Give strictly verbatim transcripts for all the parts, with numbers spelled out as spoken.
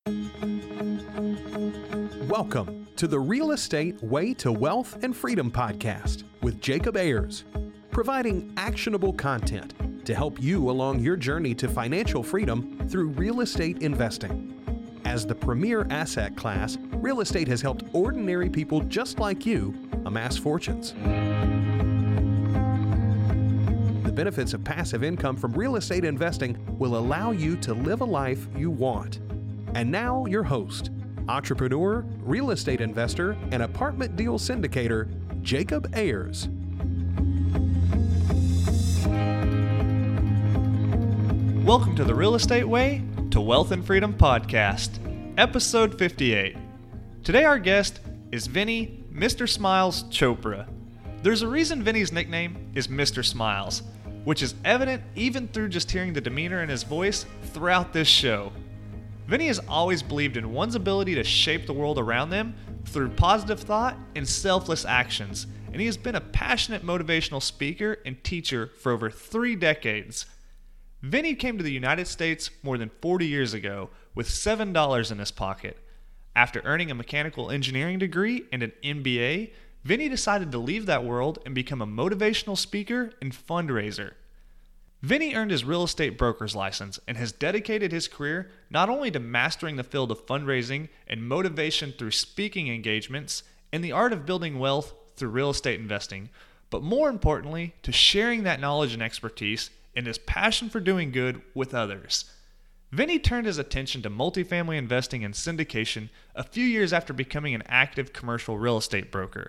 Welcome to the Real Estate Way to Wealth and Freedom podcast with Jacob Ayers, providing actionable content to help you along your journey to financial freedom through real estate investing. As the premier asset class, real estate has helped ordinary people just like you amass fortunes. The benefits of passive income from real estate investing will allow you to live a life you want. And now your host, entrepreneur, real estate investor, and apartment deal syndicator, Jacob Ayers. Welcome to the Real Estate Way to Wealth and Freedom podcast, episode fifty-eight. Today our guest is Vinny Mister Smiles Chopra. There's a reason Vinny's nickname is Mister Smiles, which is evident even through just hearing the demeanor in his voice throughout this show. Vinny has always believed in one's ability to shape the world around them through positive thought and selfless actions, and he has been a passionate motivational speaker and teacher for over three decades. Vinny came to the United States more than forty years ago with seven dollars in his pocket. After earning a mechanical engineering degree and an M B A, Vinny decided to leave that world and become a motivational speaker and fundraiser. Vinny earned his real estate broker's license and has dedicated his career not only to mastering the field of fundraising and motivation through speaking engagements and the art of building wealth through real estate investing, but more importantly, to sharing that knowledge and expertise and his passion for doing good with others. Vinny turned his attention to multifamily investing and syndication a few years after becoming an active commercial real estate broker.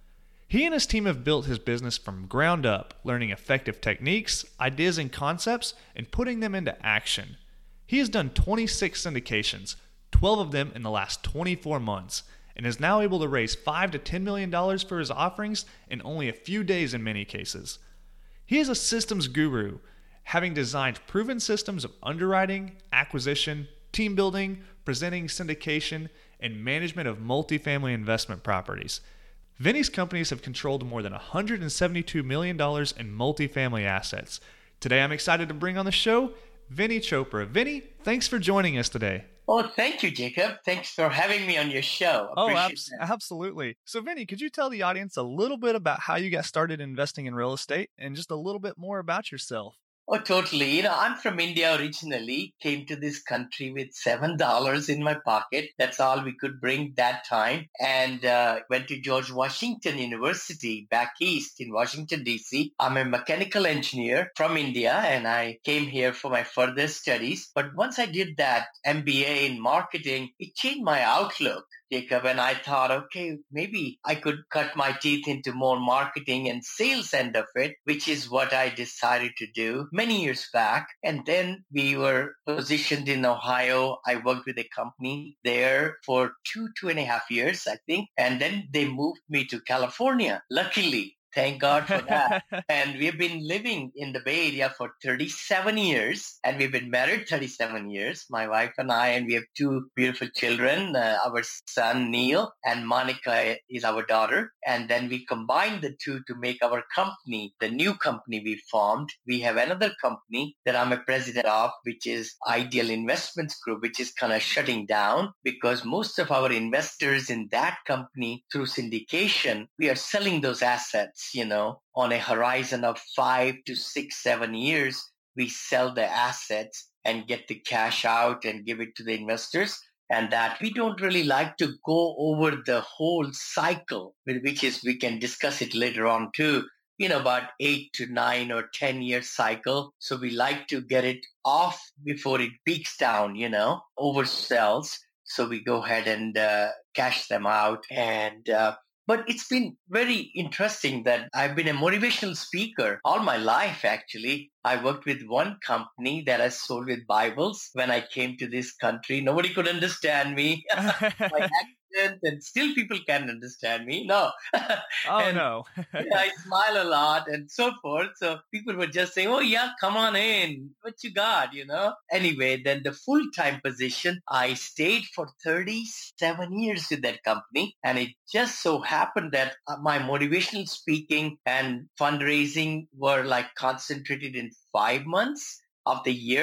He and his team have built his business from ground up, learning effective techniques, ideas, and concepts, and putting them into action. He has done twenty-six syndications, twelve of them in the last twenty-four months, and is now able to raise five to ten million dollars for his offerings in only a few days in many cases. He is a systems guru, having designed proven systems of underwriting, acquisition, team building, presenting syndication, and management of multifamily investment properties. Vinny's companies have controlled more than one hundred seventy-two million dollars in multifamily assets. Today I'm excited to bring on the show Vinny Chopra. Vinny, thanks for joining us today. Oh, thank you, Jacob. Thanks for having me on your show. Oh, Appreciate abs- that. absolutely. So Vinny, could you tell the audience a little bit about how you got started investing in real estate and just a little bit more about yourself? Oh, totally. You know, I'm from India originally, came to this country with seven dollars in my pocket. That's all we could bring that time. And uh, went to George Washington University back east in Washington, D C. I'm a mechanical engineer from India, and I came here for my further studies. But once I did that M B A in marketing, it changed my outlook, Jacob, and I thought, okay, maybe I could cut my teeth into more marketing and sales end of it, which is what I decided to do many years back. And then we were positioned in Ohio. I worked with a company there for two, two and a half years, I think. And then they moved me to California, luckily. Thank God for that. And we've been living in the Bay Area for thirty-seven years, and we've been married thirty-seven years, my wife and I, and we have two beautiful children, uh, our son Neil, and Monica is our daughter. And then we combined the two to make our company, the new company we formed. We have another company that I'm a president of, which is Ideal Investments Group, which is kind of shutting down because most of our investors in that company through syndication, we are selling those assets. You know, on a horizon of five to six, seven years, we sell the assets and get the cash out and give it to the investors. And that we don't really like to go over the whole cycle, which is we can discuss it later on too, you know, about eight to nine or ten year cycle. So we like to get it off before it peaks down, you know, oversells. So we go ahead and uh, cash them out and uh, But it's been very interesting that I've been a motivational speaker all my life, actually. I worked with one company that I sold with Bibles when I came to this country. Nobody could understand me. My accent, and still people can't understand me. No. Oh, and, no. yeah, I smile a lot and so forth. So people were just saying, oh, yeah, come on in. What you got, you know? Anyway, then the full-time position, I stayed for thirty-seven years with that company. And it just so happened that my motivational speaking and fundraising were like concentrated in five months of the year.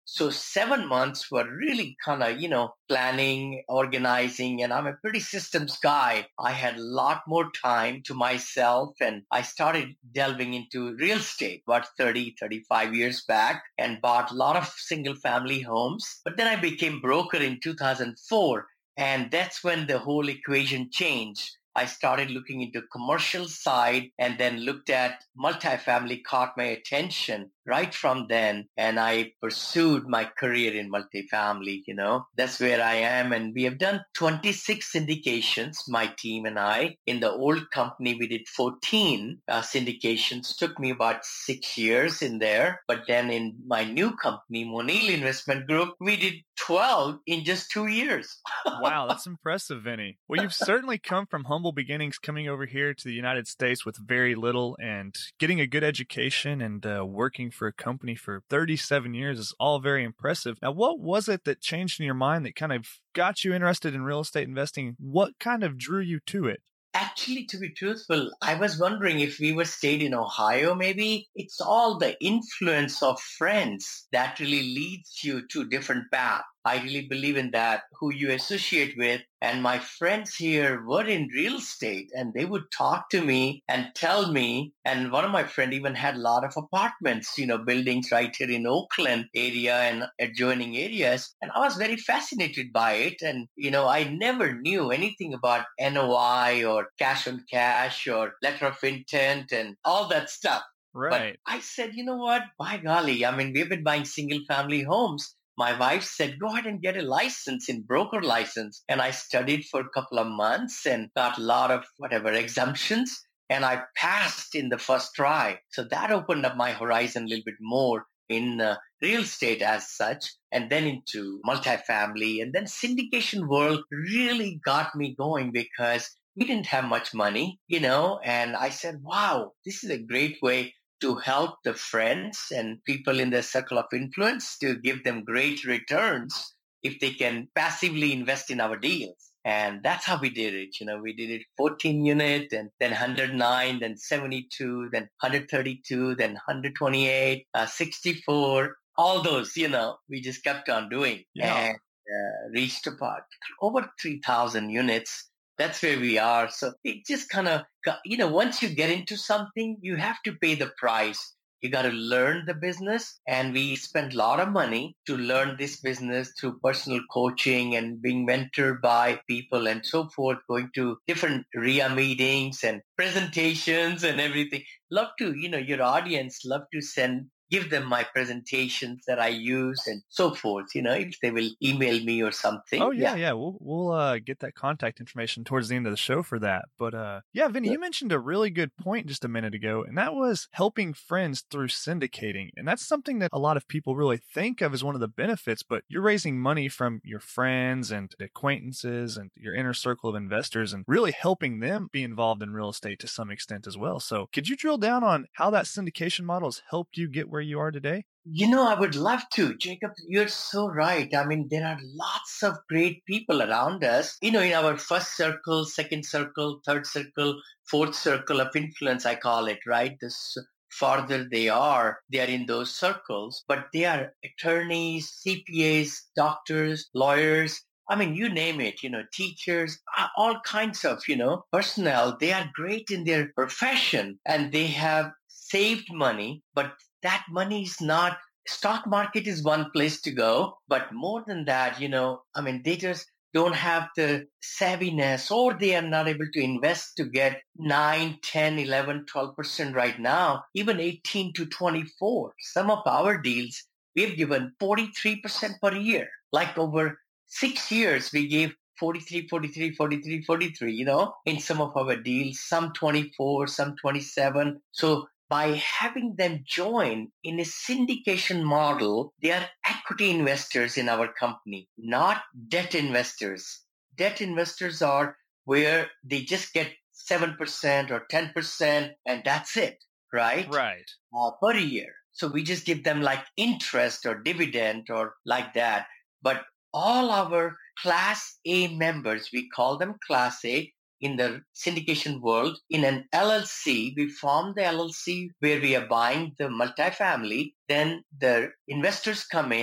So seven months were really kind of, you know, planning, organizing, and I'm a pretty systems guy. I had a lot more time to myself, and I started delving into real estate about thirty, thirty-five years back and bought a lot of single family homes. But then I became broker in two thousand four, and that's when the whole equation changed. I started looking into commercial side and then looked at multifamily, caught my attention right from then. And I pursued my career in multifamily, you know, that's where I am. And we have done twenty-six syndications, my team and I. In the old company, we did fourteen uh, syndications. Took me about six years in there. But then in my new company, Monil Investment Group, we did twelve in just two years. Wow, that's impressive, Vinny. Well, you've certainly come from humble beginnings coming over here to the United States with very little and getting a good education and uh, working for a company for thirty-seven years is all very impressive. Now, what was it that changed in your mind that kind of got you interested in real estate investing? What kind of drew you to it? Actually, to be truthful, I was wondering if we were stayed in Ohio, maybe. It's all the influence of friends that really leads you to different paths. I really believe in that, who you associate with. And my friends here were in real estate, and they would talk to me and tell me. And one of my friends even had a lot of apartments, you know, buildings right here in Oakland area and adjoining areas. And I was very fascinated by it. And, you know, I never knew anything about N O I or cash on cash or letter of intent and all that stuff. Right. But I said, you know what? By golly, I mean, we've been buying single family homes. My wife said, go ahead and get a license in broker license. And I studied for a couple of months and got a lot of whatever exemptions. And I passed in the first try. So that opened up my horizon a little bit more in uh, real estate as such, and then into multifamily. And then syndication world really got me going because we didn't have much money, you know, and I said, wow, this is a great way to help the friends and people in their circle of influence to give them great returns if they can passively invest in our deals. And that's how we did it. You know, we did it fourteen unit and then one hundred nine, then seventy-two, then one hundred thirty-two, then one hundred twenty-eight, uh, sixty-four, all those, you know, we just kept on doing Yeah. and uh, reached about over three thousand units. That's where we are. So it just kind of, you know, once you get into something, you have to pay the price. You got to learn the business. And we spent a lot of money to learn this business through personal coaching and being mentored by people and so forth, going to different R I A meetings and presentations and everything. Love to, you know, your audience, love to send give them my presentations that I use and so forth, you know, if they will email me or something. Oh, yeah, yeah. yeah. We'll we'll uh, get that contact information towards the end of the show for that. But uh, yeah, Vinny, Yeah. you mentioned a really good point just a minute ago, and that was helping friends through syndicating. And that's something that a lot of people really think of as one of the benefits, but you're raising money from your friends and acquaintances and your inner circle of investors and really helping them be involved in real estate to some extent as well. So could you drill down on how that syndication model has helped you get where you are today? You know, I would love to. Jacob, you're so right. I mean, there are lots of great people around us. You know, in our first circle, second circle, third circle, fourth circle of influence, I call it, right? This farther they are, they are in those circles, but they are attorneys, C P As, doctors, lawyers. I mean, you name it, you know, teachers, all kinds of, you know, personnel. They are great in their profession and they have saved money, but that money is not, stock market is one place to go. But more than that, you know, I mean, they just don't have the savviness or they are not able to invest to get nine, ten, eleven, twelve percent right now, even eighteen to twenty-four. Some of our deals, we've given forty-three percent per year. Like over six years, we gave forty-three, forty-three, forty-three, forty-three, you know, in some of our deals, some twenty-four, some twenty-seven. So by having them join in a syndication model, they are equity investors in our company, not debt investors. Debt investors are where they just get seven percent or ten percent and that's it, right? Right. Uh, per year. So we just give them like interest or dividend or like that. But all our Class A members, we call them Class A, in the syndication world, in an L L C, we form the L L C where we are buying the multifamily. Then the investors come in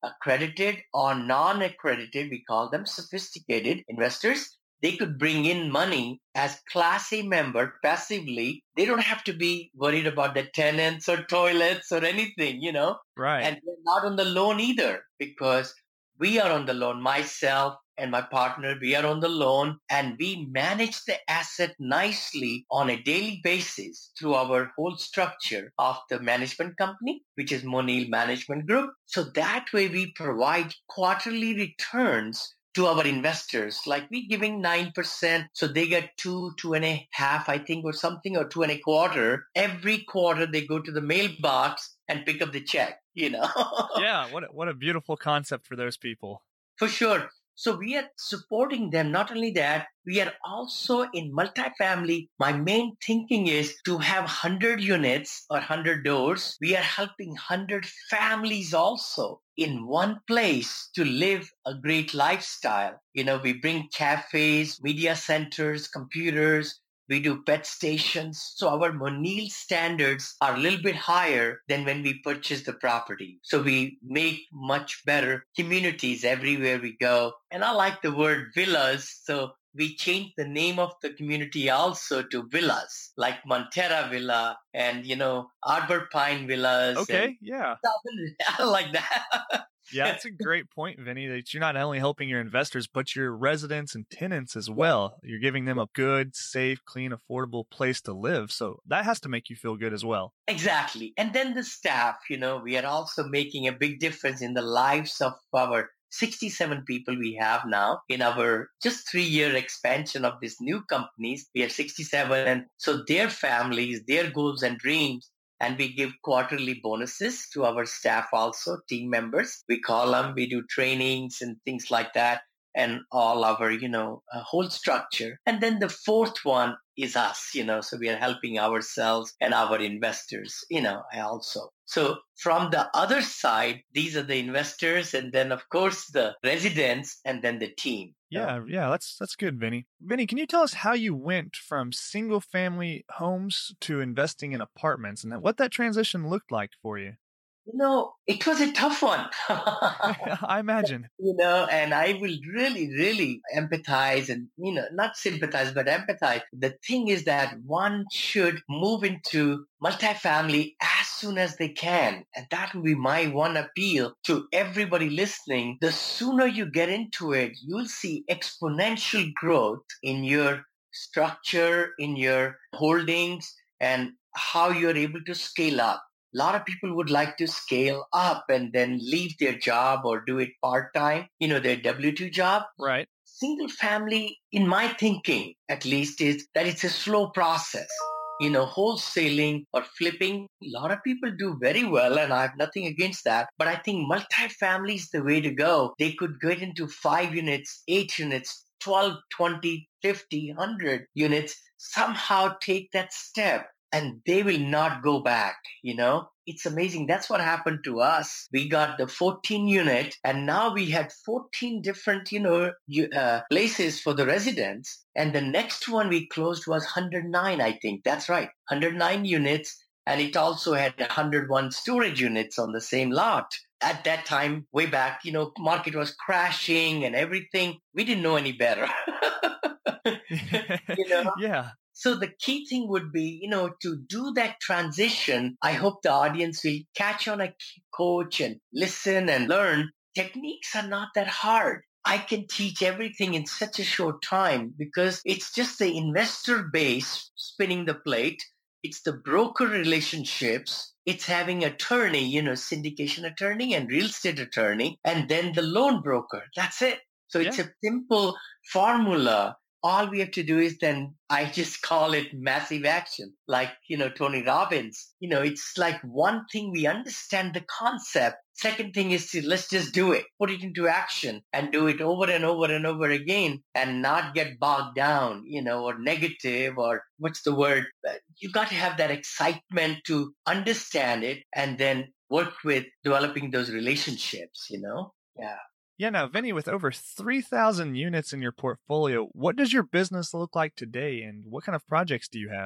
accredited or non-accredited, we call them sophisticated investors. They could bring in money as Class A member passively. They don't have to be worried about the tenants or toilets or anything, you know. Right. And they're not on the loan either because we are on the loan. Myself and my partner, we are on the loan and we manage the asset nicely on a daily basis through our whole structure of the management company, which is Monil Management Group. So that way we provide quarterly returns to our investors, like we giving nine percent. So they get two, two and a half, I think, or something, or two and a quarter. Every quarter they go to the mailbox and pick up the check, you know? Yeah, what a, what a beautiful concept for those people. For sure. So we are supporting them. Not only that, we are also in multifamily. My main thinking is to have one hundred units or one hundred doors. We are helping one hundred families also in one place to live a great lifestyle. You know, we bring cafes, media centers, computers. We do pet stations. So our Monil standards are a little bit higher than when we purchase the property. So we make much better communities everywhere we go. And I like the word villas. So we changed the name of the community also to villas, like Montera Villa and, you know, Arbor Pine Villas. Okay, yeah. I like that. Yeah, that's a great point, Vinny, that you're not only helping your investors, but your residents and tenants as well. You're giving them a good, safe, clean, affordable place to live. So that has to make you feel good as well. Exactly. And then the staff, you know, we are also making a big difference in the lives of our sixty-seven people we have now in our just three-year expansion of these new companies. We have sixty-seven. And so their families, their goals and dreams. And we give quarterly bonuses to our staff also, team members. We call them, we do trainings and things like that. And all our, you know, uh, whole structure. And then the fourth one is us, you know, so we are helping ourselves and our investors, you know, also. So from the other side, these are the investors and then, of course, the residents and then the team. Yeah, yeah, that's that's good, Vinny. Vinny, can you tell us how you went from single-family homes to investing in apartments and what that transition looked like for you? You know, it was a tough one. I imagine. You know, and I will really, really empathize and, you know, not sympathize, but empathize. The thing is that one should move into multifamily as soon as they can. And that will be my one appeal to everybody listening. The sooner you get into it, you'll see exponential growth in your structure, in your holdings, and how you're able to scale up. A lot of people would like to scale up and then leave their job or do it part-time, you know, their W two job. Right. Single family, in my thinking, at least, is that it's a slow process. You know, wholesaling or flipping, a lot of people do very well, and I have nothing against that. But I think multifamily is the way to go. They could get into five units, eight units, twelve, twenty, fifty, one hundred units, somehow take that step. And they will not go back, you know. It's amazing. That's what happened to us. We got the fourteen unit and now we had fourteen different, you know, uh, places for the residents. And the next one we closed was one hundred nine, I think. That's right. one hundred nine units. And it also had one hundred one storage units on the same lot. At that time, way back, you know, market was crashing and everything. We didn't know any better. You know? Yeah. So the key thing would be, you know, to do that transition. I hope the audience will catch on a coach and listen and learn. Techniques are not that hard. I can teach everything in such a short time because it's just the investor base spinning the plate. It's the broker relationships. It's having attorney, you know, syndication attorney and real estate attorney, and then the loan broker. That's it. So it's yeah. a simple formula. All we have to do is then, I just call it massive action. Like, you know, Tony Robbins, you know, it's like one thing we understand the concept. Second thing is to let's just do it, put it into action and do it over and over and over again and not get bogged down, you know, or negative or what's the word? You got to have that excitement to understand it and then work with developing those relationships, you know? Yeah. Yeah, now, Vinny, with over three thousand units in your portfolio, what does your business look like today and what kind of projects do you have?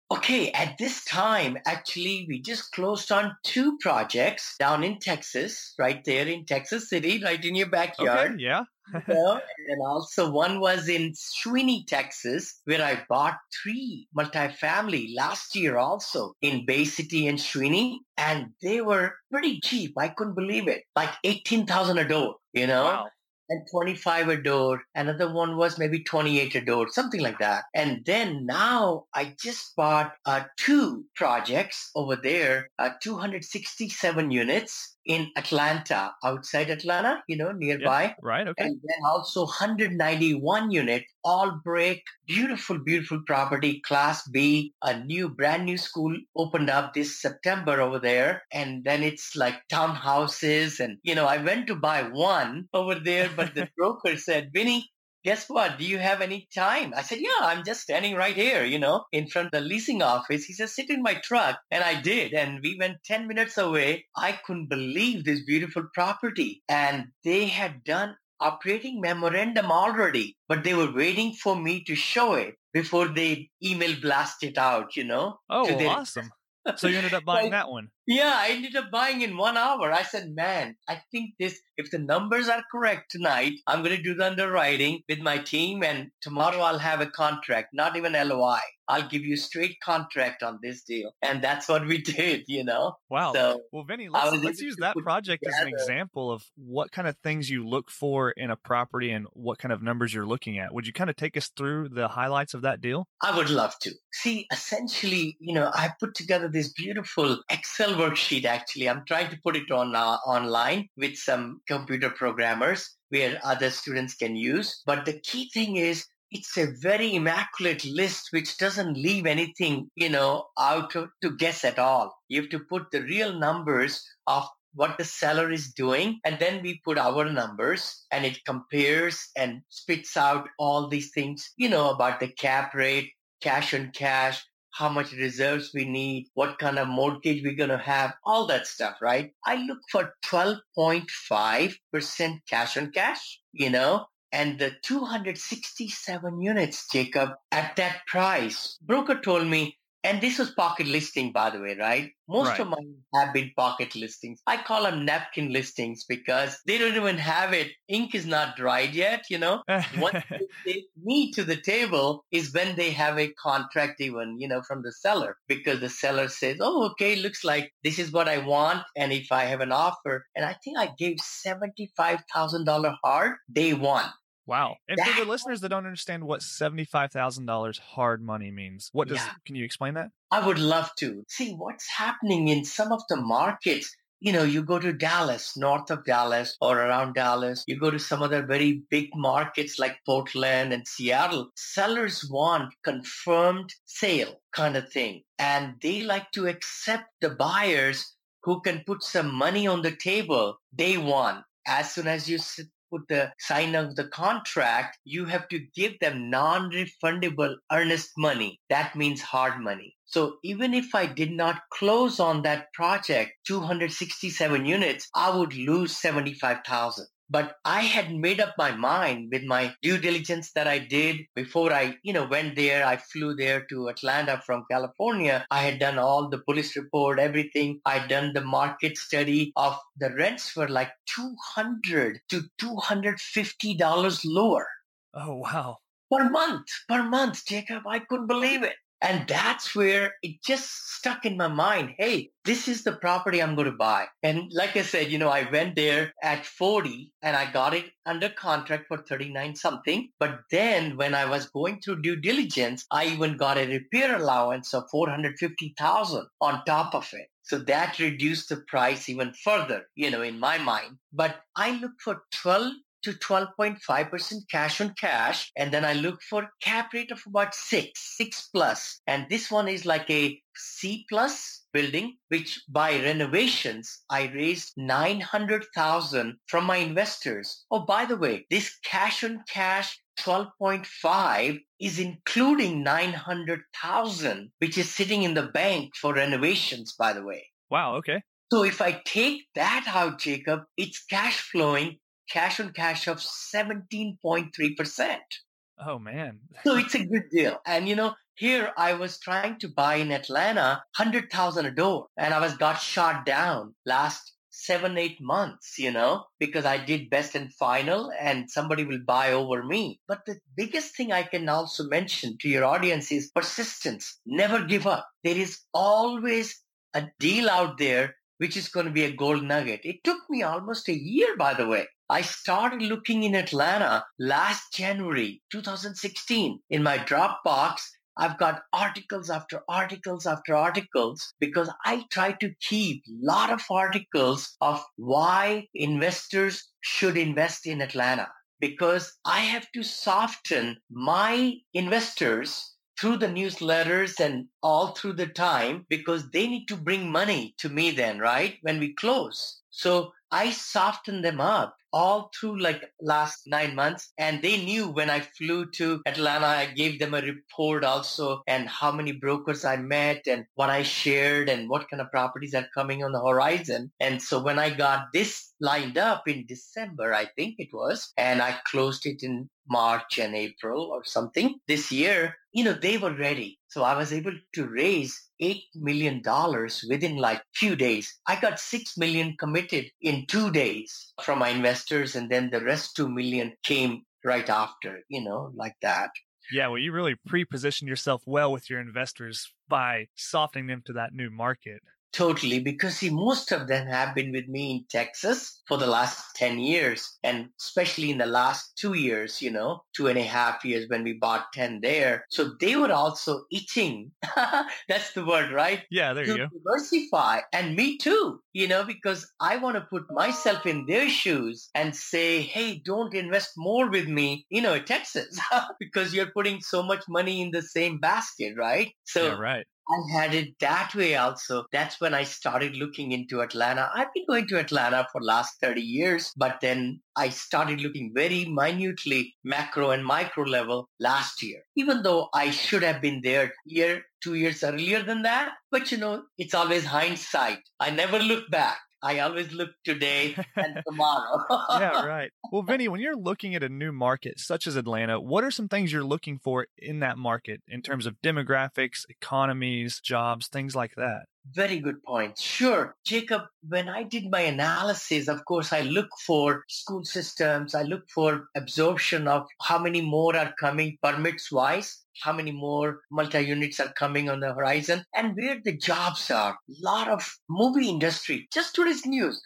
Okay, at this time, actually, we just closed on two projects down in Texas, right there in Texas City, right in your Okay, backyard. yeah. You know, and also one was in Sweeney, Texas, where I bought three multifamily last year also in Bay City and Sweeney, and they were pretty cheap. I couldn't believe it, like eighteen thousand a door, you know? Wow. And twenty-five a door. Another one was maybe twenty-eight a door, something like that. And then now I just bought uh, two projects over there, uh, two hundred sixty-seven units in Atlanta, outside Atlanta, you know, Yeah, nearby. right, okay. And then also one hundred ninety-one unit, all brick, beautiful, beautiful property, Class B. A new, brand new school opened up this September over there. And then it's like townhouses. And, you know, I went to buy one over there, but the broker said, Vinny, guess what? Do you have any time? I said, yeah, I'm just standing right here, you know, in front of the leasing office. He said, sit in my truck. And I did. And we went ten minutes away. I couldn't believe this beautiful property. And they had done operating memorandum already, but they were waiting for me to show it before they email blast it out, you know. Oh, to well, their- awesome. So you ended up buying Like- that one. Yeah, I ended up buying in one hour. I said, man, I think this, if the numbers are correct tonight, I'm going to do the underwriting with my team. And tomorrow I'll have a contract, not even L O I. I'll give you a straight contract on this deal. And that's what we did, you know. Wow. So Well, Vinny, I let's, was let's able use to that put project as an together- example of what kind of things you look for in a property and what kind of numbers you're looking at. Would you kind of take us through the highlights of that deal? I would love to. See, essentially, you know, I put together this beautiful Excel worksheet, actually. I'm trying to put it on uh, online with some computer programmers where other students can use. But the key thing is, it's a very immaculate list which doesn't leave anything, you know, out to, to guess at all. You have to put the real numbers of what the seller is doing, and then we put our numbers, and it compares and spits out all these things, you know, about the cap rate, cash on cash, how much reserves we need, what kind of mortgage we're going to have, all that stuff, right? I look for twelve point five percent cash on cash, you know, and the two hundred sixty-seven units, Jacob, at that price. Broker told me, and this was pocket listing, by the way, right? Most Right. of mine have been pocket listings. I call them napkin listings because they don't even have it. Ink is not dried yet, you know? Once they take me to the table is when they have a contract even, you know, from the seller, because the seller says, oh, okay, looks like this is what I want. And if I have an offer, and I think I gave seventy-five thousand dollars hard day one. Wow. And for the That- listeners that don't understand what seventy-five thousand dollars hard money means, what does, Yeah. can you explain that? I would love to. See what's happening in some of the markets. You know, you go to Dallas, north of Dallas or around Dallas, you go to some other very big markets like Portland and Seattle. Sellers want confirmed sale kind of thing. And they like to accept the buyers who can put some money on the table day one. As soon as you sit put the sign of the contract, you have to give them non-refundable earnest money. That means hard money. So even if I did not close on that project, two hundred sixty-seven units, I would lose seventy-five thousand. But I had made up my mind with my due diligence that I did before I, you know, went there. I flew there to Atlanta from California. I had done all the police report, everything. I'd done the market study of the rents were like two hundred to two hundred fifty dollars lower Oh, wow. per month, per month, Jacob. I couldn't believe it. And that's where it just stuck in my mind. Hey, this is the property I'm going to buy. And like I said, you know, I went there at forty and I got it under contract for thirty-nine something. But then when I was going through due diligence, I even got a repair allowance of four hundred fifty thousand on top of it. So that reduced the price even further, you know, in my mind. But I look for twelve to twelve point five percent cash on cash. And then I look for cap rate of about six, six plus. And this one is like a C plus building, which by renovations, I raised nine hundred thousand from my investors. Oh, by the way, this cash on cash twelve point five is including nine hundred thousand, which is sitting in the bank for renovations, by the way. Wow. Okay. So if I take that out, Jacob, it's cash flowing, cash on cash of seventeen point three percent. Oh, man. So it's a good deal. And, you know, here I was trying to buy in Atlanta one hundred thousand a door, and I was got shot down last seven, eight months, you know, because I did best and final and somebody will buy over me. But the biggest thing I can also mention to your audience is persistence. Never give up. There is always a deal out there which is going to be a gold nugget. It took me almost a year, by the way. I started looking in Atlanta last January two thousand sixteen. In my Dropbox, I've got articles after articles after articles because I try to keep a lot of articles of why investors should invest in Atlanta, because I have to soften my investors through the newsletters and all through the time, because they need to bring money to me then, right? When we close. So I softened them up all through like last nine months. And they knew when I flew to Atlanta, I gave them a report also and how many brokers I met and what I shared and what kind of properties are coming on the horizon. And so when I got this lined up in December, I think it was, and I closed it in March and April or something this year, you know, they were ready. So I was able to raise eight million dollars within like few days. I got six million dollars committed in two days from my investors. And then the rest two million came right after, you know, like that. Yeah, well, you really pre-positioned yourself well with your investors by softening them to that new market. Totally, because see, most of them have been with me in Texas for the last ten years, and especially in the last two years, you know, two and a half years when we bought ten there. So they were also itching. That's the word, right? Yeah, there you to go. Diversify. And me too, you know, because I want to put myself in their shoes and say, hey, don't invest more with me, you know, Texas, because you're putting so much money in the same basket, right? So yeah, right. I had it that way also. That's when I started looking into Atlanta. I've been going to Atlanta for last thirty years, but then I started looking very minutely macro and micro level last year, even though I should have been there year, two years earlier than that. But you know, it's always hindsight. I never look back. I always look today and tomorrow. Yeah, right. Well, Vinny, when you're looking at a new market such as Atlanta, what are some things you're looking for in that market in terms of demographics, economies, jobs, things like that? Very good point. Sure. Jacob, when I did my analysis, of course, I look for school systems. I look for absorption of how many more are coming permits wise, how many more multi-units are coming on the horizon, and where the jobs are. A lot of movie industry. Just today's news.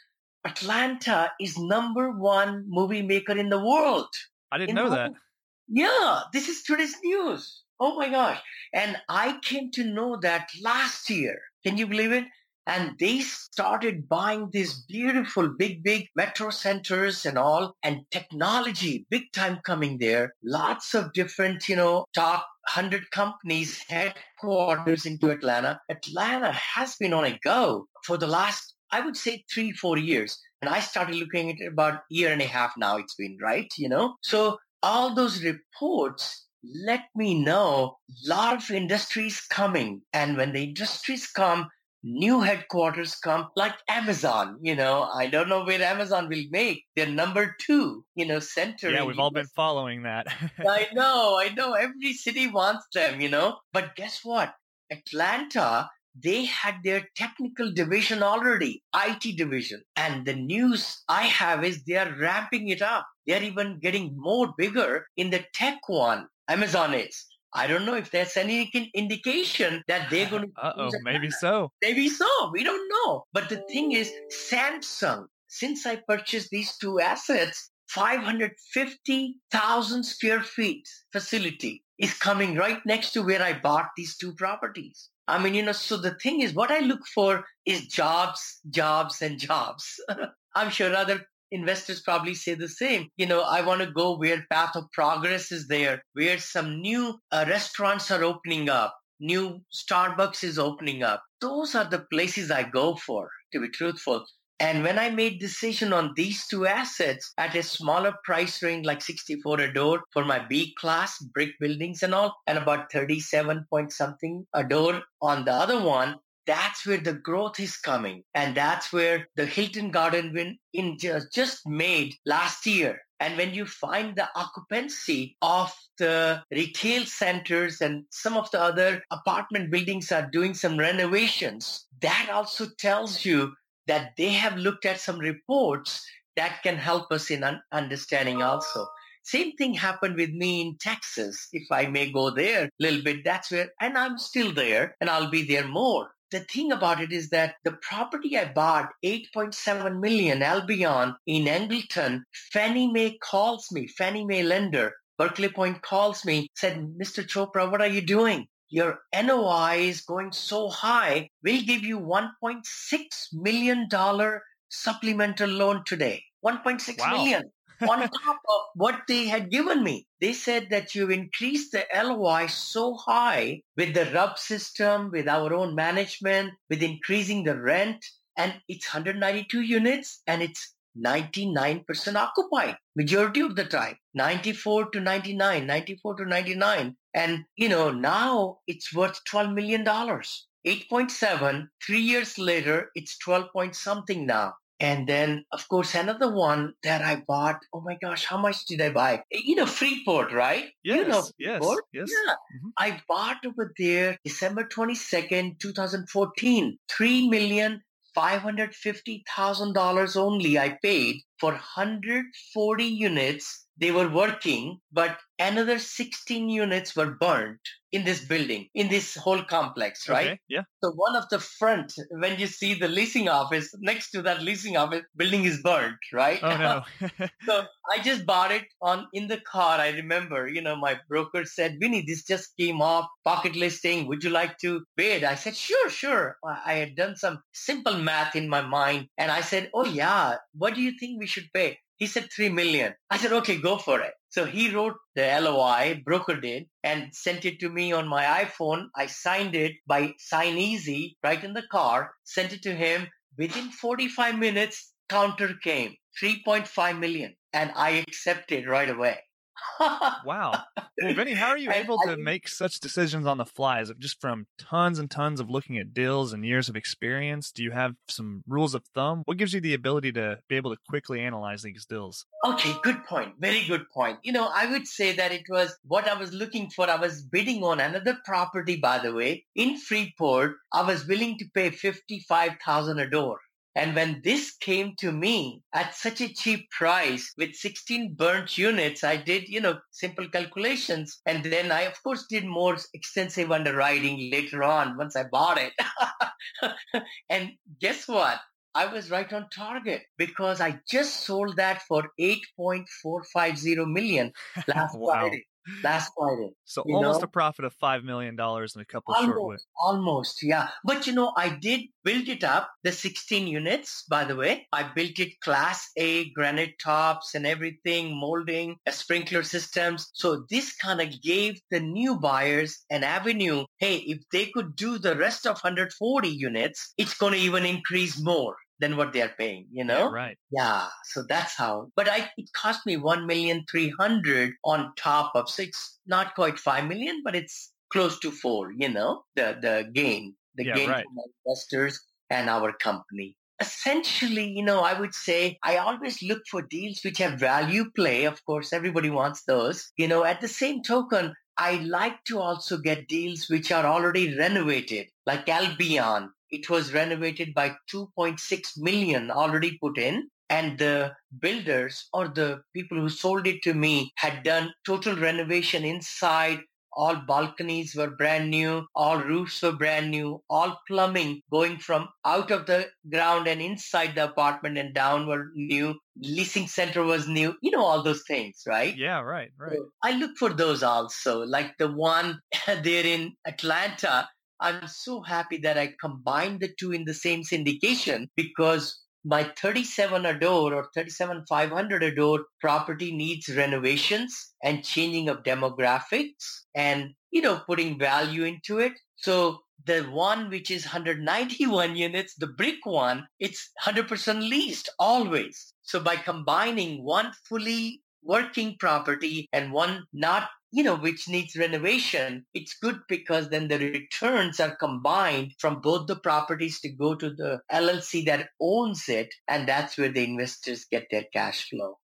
Atlanta is number one movie maker in the world. I didn't in know that. Yeah, this is today's news. Oh my gosh. And I came to know that last year. Can you believe it? And they started buying these beautiful, big, big metro centers and all, and technology, big time coming there. Lots of different, you know, top one hundred companies, headquarters into Atlanta. Atlanta has been on a go for the last, I would say, three, four years. And I started looking at it about a year and a half now it's been, right? You know, so all those reports let me know a lot of industries coming. And when the industries come, new headquarters come, like Amazon. You know, I don't know where Amazon will make their number two, you know, center. Yeah, we've all been following that. I know, I know. Every city wants them, you know. But guess what? Atlanta, they had their technical division already, I T division. And the news I have is they are ramping it up. They're even getting more bigger in the tech one. Amazon is. I don't know if there's any indication that they're going to. Uh-oh, maybe so. Maybe so. We don't know. But the thing is, Samsung, since I purchased these two assets, five hundred fifty thousand square feet facility is coming right next to where I bought these two properties. I mean, you know, so the thing is, what I look for is jobs, jobs, and jobs. I'm sure other investors probably say the same. You know, I want to go where path of progress is there, where some new uh, restaurants are opening up, new Starbucks is opening up. Those are the places I go for, to be truthful. And when I made decision on these two assets at a smaller price range, like sixty-four a door for my B class brick buildings and all, and about thirty-seven point something a door on the other one, that's where the growth is coming. And that's where the Hilton Garden Inn in just, just made last year. And when you find the occupancy of the retail centers and some of the other apartment buildings are doing some renovations, that also tells you that they have looked at some reports that can help us in un- understanding also. Same thing happened with me in Texas. If I may go there a little bit, that's where, and I'm still there and I'll be there more. The thing about it is that the property I bought, eight point seven million Albion in Angleton, Fannie Mae calls me, Fannie Mae lender, Berkeley Point calls me, said, Mister Chopra, what are you doing? Your N O I is going so high. We'll give you one point six million dollars supplemental loan today. one point six Wow. million on top of what they had given me. They said that you've increased the L O I so high with the R U B system, with our own management, with increasing the rent, and it's one hundred ninety-two units and it's ninety-nine percent occupied majority of the time, ninety-four to ninety-nine, ninety-four to ninety-nine. And, you know, now it's worth twelve million dollars. eight point seven, three years later, it's twelve point something now. And then, of course, another one that I bought, oh my gosh, how much did I buy? You know, Freeport, right? Yes, you know yes, Freeport? yes. Yeah. Mm-hmm. I bought over there December twenty-second, twenty fourteen, three million five hundred fifty thousand dollars only I paid for one hundred forty units. They were working, but another sixteen units were burnt in this building, in this whole complex, right? Okay, yeah. So one of the front, when you see the leasing office, next to that leasing office, building is burnt, right? Oh, no. So I just bought it on in the car. I remember, you know, my broker said, Vinny, this just came off pocket listing. Would you like to bid? I said, sure, sure. I had done some simple math in my mind. And I said, oh, yeah, what do you think we should pay? He said three million. I said, okay, go for it. So he wrote the L O I, broker did, and sent it to me on my iPhone. I signed it by Sign Easy right in the car, sent it to him. Within forty-five minutes, counter came, three point five million. And I accepted right away. Wow. Well, Vinny, how are you And able I- to make such decisions on the fly? Is it just from tons and tons of looking at deals and years of experience? Do you have some rules of thumb? What gives you the ability to be able to quickly analyze these deals? Okay, good point. Very good point. You know, I would say that it was what I was looking for. I was bidding on another property, by the way, in Freeport. I was willing to pay fifty-five thousand dollars a door. And when this came to me at such a cheap price with sixteen burnt units, I did, you know, simple calculations. And then I, of course, did more extensive underwriting later on once I bought it. And guess what? I was right on target because I just sold that for eight point four five zero million last Wow. Friday. Last Friday. So You almost know? a profit of five million dollars in a couple of short Almost, weeks. almost, yeah. But you know, I did build it up, the sixteen units, by the way. I built it class A, granite tops and everything, molding, uh, sprinkler systems. So this kind of gave the new buyers an avenue. Hey, if they could do the rest of one hundred forty units, it's going to even increase more than what they are paying, you know? Yeah, right. Yeah, so that's how. But I, it cost me one million three hundred on top of six, not quite five million, but it's close to four. You know, the the gain, the Yeah, gain right. for my investors and our company. Essentially, you know, I would say I always look for deals which have value play. Of course, everybody wants those. You know, at the same token, I like to also get deals which are already renovated, like Albion. It was renovated by two point six million already put in. And the builders or the people who sold it to me had done total renovation inside. All balconies were brand new. All roofs were brand new. All plumbing going from out of the ground and inside the apartment and down were new. Leasing center was new. You know, all those things, right? Yeah, right, right. So I look for those also, like the one there in Atlanta. I'm so happy that I combined the two in the same syndication because my thirty-seven a door or thirty-seven five hundred a door property needs renovations and changing of demographics and, you know, putting value into it. So the one which is one hundred ninety-one units, the brick one, it's one hundred percent leased always. So by combining one fully working property and one not, you know, which needs renovation, it's good because then the returns are combined from both the properties to go to the L L C that owns it. And that's where the investors get their cash flow.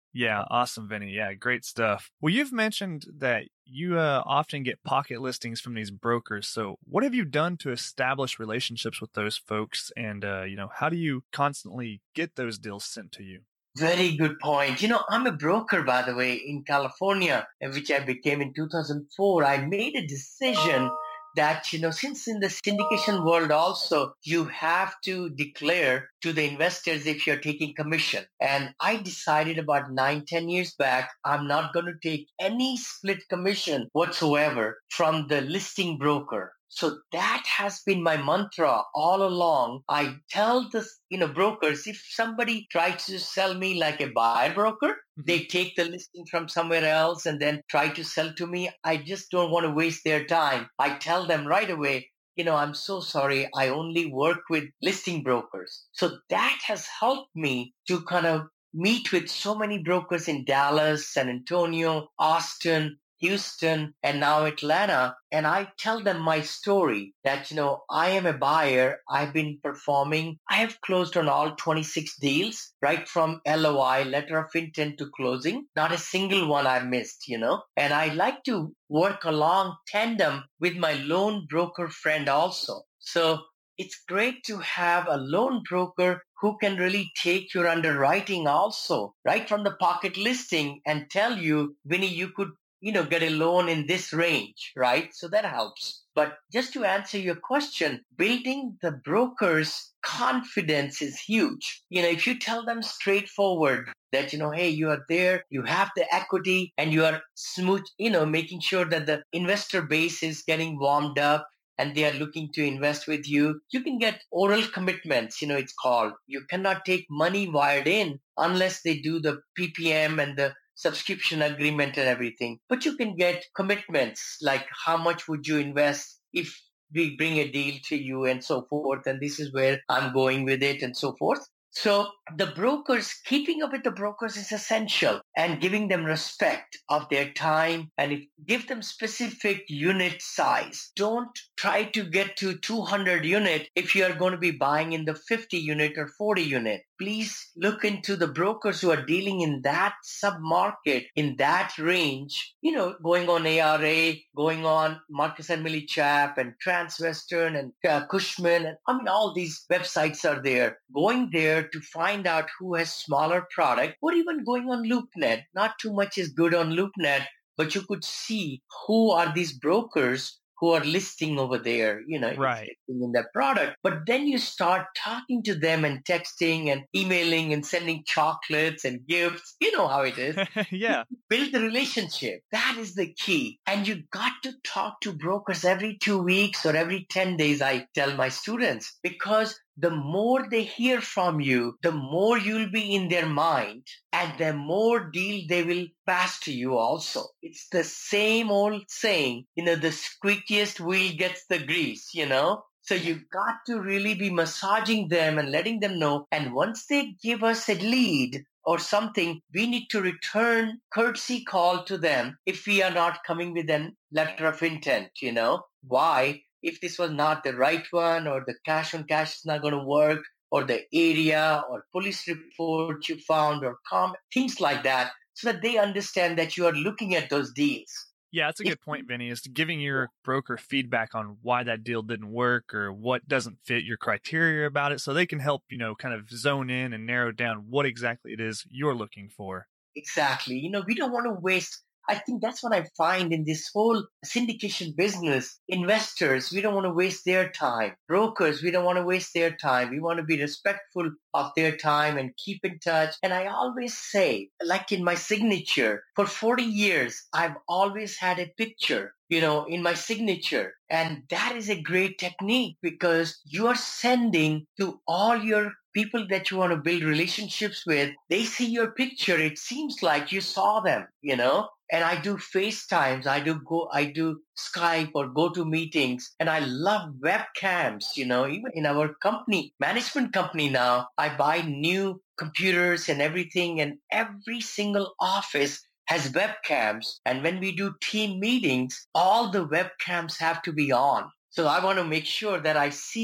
Yeah, awesome, Vinny. Yeah, great stuff. Well, you've mentioned that you uh, often get pocket listings from these brokers. So what have you done to establish relationships with those folks? And, uh, you know, how do you constantly get those deals sent to you? Very good point. You know, I'm a broker, by the way, in California, which I became in two thousand four. I made a decision that, you know, since in the syndication world also, you have to declare to the investors if you're taking commission. And I decided about nine, ten years back, I'm not going to take any split commission whatsoever from the listing broker. So that has been my mantra all along. I tell the you know brokers, if somebody tries to sell me like a buyer broker, mm-hmm. they take the listing from somewhere else and then try to sell to me. I just don't want to waste their time. I tell them right away, you know, I'm so sorry. I only work with listing brokers. So that has helped me to kind of meet with so many brokers in Dallas, San Antonio, Austin, Houston, and now Atlanta. And I tell them my story that, you know, I am a buyer. I've been performing. I have closed on all twenty-six deals, right from L O I, letter of intent, to closing. Not a single one I've missed, you know. And I like to work along tandem with my loan broker friend also. So it's great to have a loan broker who can really take your underwriting also, right from the pocket listing, and tell you, Vinny, you could you know, get a loan in this range, right? So that helps. But just to answer your question, building the broker's confidence is huge. You know, if you tell them straightforward that, you know, hey, you are there, you have the equity, and you are smooth, you know, making sure that the investor base is getting warmed up and they are looking to invest with you, you can get oral commitments, you know, it's called. You cannot take money wired in unless they do the P P M and the subscription agreement and everything. But you can get commitments like how much would you invest if we bring a deal to you and so forth. And this is where I'm going with it and so forth. So the brokers, keeping up with the brokers is essential, and giving them respect of their time, and if, give them specific unit size. Don't try to get to two hundred unit if you are going to be buying in the fifty unit or forty unit. Please look into the brokers who are dealing in that sub-market, in that range, you know, going on A R A, going on Marcus and Millichap and Transwestern and uh, Cushman. And I mean, all these websites are there. Going there to find out who has smaller product, or even going on LoopNet. Not too much is good on LoopNet, but you could see who are these brokers who are listing over there, you know, right, in their product. But then you start talking to them and texting and emailing and sending chocolates and gifts. You know how it is. Yeah. Build the relationship. That is the key. And you got to talk to brokers every two weeks or every ten days, I tell my students, because the more they hear from you, the more you'll be in their mind, and the more deal they will pass to you also. It's the same old saying, you know, the squeakiest wheel gets the grease, you know? So you got to really be massaging them and letting them know. And once they give us a lead or something, we need to return courtesy call to them if we are not coming with a letter of intent, you know? Why? If this was not the right one, or the cash on cash is not going to work, or the area or police report you found, or com- things like that, so that they understand that you are looking at those deals. Yeah, that's a good point, Vinny, is giving your broker feedback on why that deal didn't work or what doesn't fit your criteria about it, so they can help, you know, kind of zone in and narrow down what exactly it is you're looking for. Exactly. You know, we don't want to waste. I think that's what I find in this whole syndication business. Investors, we don't want to waste their time. Brokers, we don't want to waste their time. We want to be respectful of their time and keep in touch. And I always say, like in my signature, for forty years, I've always had a picture, you know, in my signature. And that is a great technique, because you are sending to all your people that you want to build relationships with. They see your picture. It seems like you saw them, you know. And I do FaceTimes, I do go, I do Skype or go to meetings, and I love webcams, you know, even in our company, management company now, I buy new computers and everything, and every single office has webcams. And when we do team meetings, all the webcams have to be on. So I want to make sure that I see